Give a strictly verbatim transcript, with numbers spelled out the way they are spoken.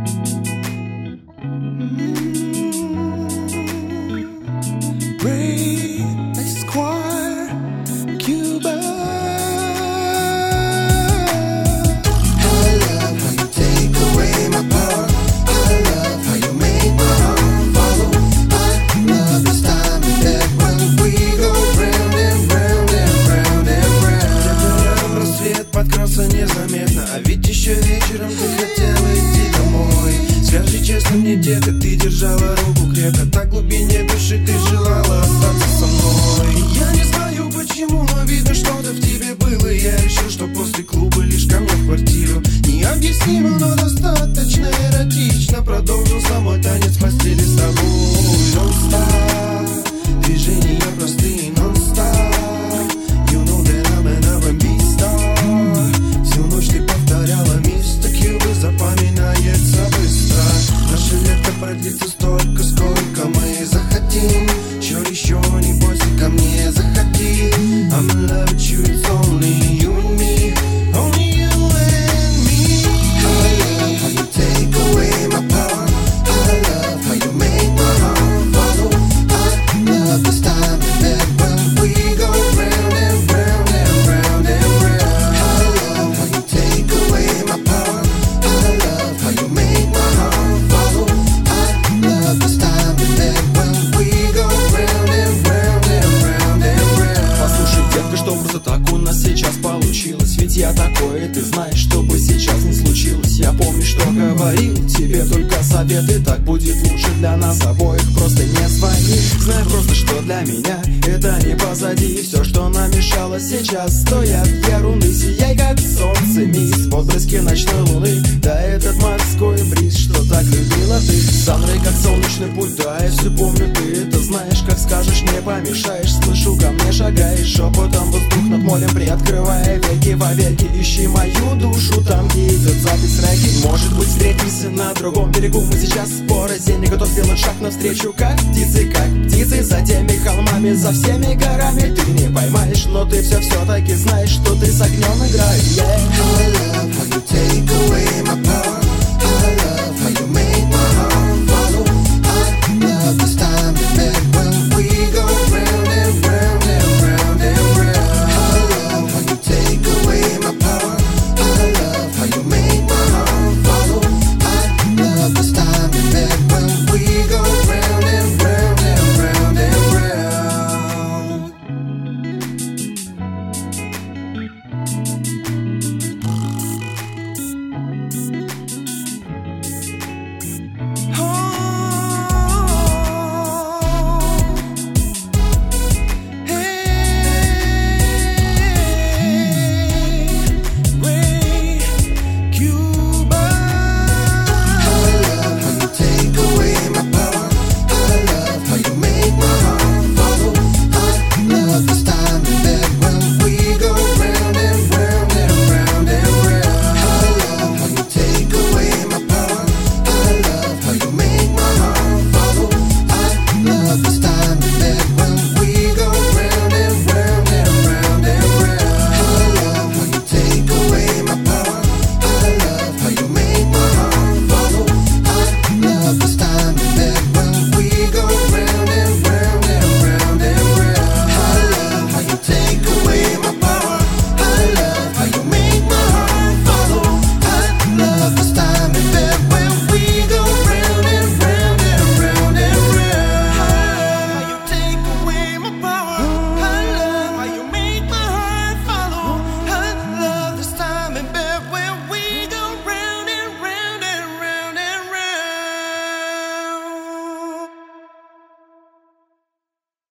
Подкрался незаметно, а ведь еще вечером ты хотела идти домой. Скажи честно мне, детка, ты держала руку крепко, так в глубине души ты желала остаться со мной. Я не знаю почему, но видно что-то в тебе было. Я решил, что после клуба лишь ко мне в квартиру. Необъяснимо, но достаточно эротично продолжил со мной танец в постели с тобой. Нон-стоп, движения простые, нон-стоп. You know that I'm an R and B star. Всю ночь ты повторяла мистер Кьюба, запоминается быстро. Наше лето продлится столько, сколько мы захотим. Еще, еще не бойся ко мне, заходи. I'm in love with you, it's only you and me. Only you and me. I love how you take away my power. I love how you make my heart follow. I love this time in bed when we go round and round and round and round. I love how you take away my power. I love how you make my heart follow. I love this time in bed when we go round and round and round and round. Послушай, детка, что просто так у нас сейчас получилось. Ведь я такой, и ты знаешь, что бы сейчас не случилось. Я помню, что говорил тебе только советы. Так будет лучше для нас обоих, просто не звони. Знай просто, что для меня это не позади. Все, что нам мешало сейчас, стоят ерунды. Сияй, как солнце, мисс, в отблеске ночной луны. Да этот морской бриз, что так любила ты. За мной, как солнечный путь, да, я все помню, ты это знаешь. Как скажешь, не помешаешь, слышу, ко мне шагаешь. Шепотом воздух над морем, приоткрывая веки вовеки. Ищи мою душу там, где идет запись рэки. Может быть, встретимся на другом берегу. Мы сейчас в порозе, готов сделать шаг навстречу. Как птицы, как птицы, за теми холмами, за всеми горами. Ты не поймаешь, но ты все все-таки знаешь, что ты с огнем играешь. Yeah. I love how you take away my power.